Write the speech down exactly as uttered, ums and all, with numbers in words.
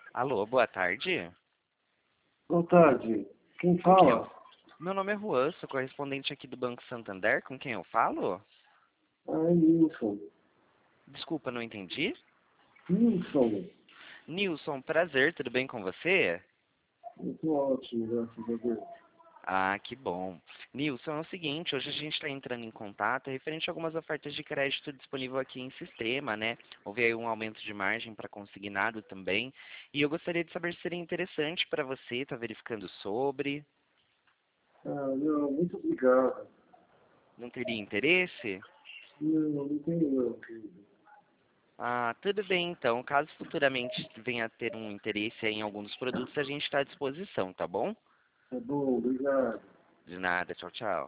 Alô, boa tarde. Boa tarde. Quem Com quem eu... fala? Meu nome é Juan, sou correspondente aqui do Banco Santander. Com quem eu falo? Ah, é Nilson. Desculpa, não entendi. Nilson. Nilson, prazer, tudo bem com você? Muito ótimo, graças a Deus. Ah, que bom. Nilson, é o seguinte, hoje a gente está entrando em contato referente a algumas ofertas de crédito disponível aqui em sistema, né? Houve aí um aumento de margem para consignado também. E eu gostaria de saber se seria interessante para você, estar verificando sobre. Ah, não, muito obrigado. Não teria interesse? Não, não tenho não, querido. Ah, tudo bem então. Caso futuramente venha a ter um interesse em algum dos produtos, a gente está à disposição, tá bom? Tá bom, obrigado. De nada, tchau, tchau.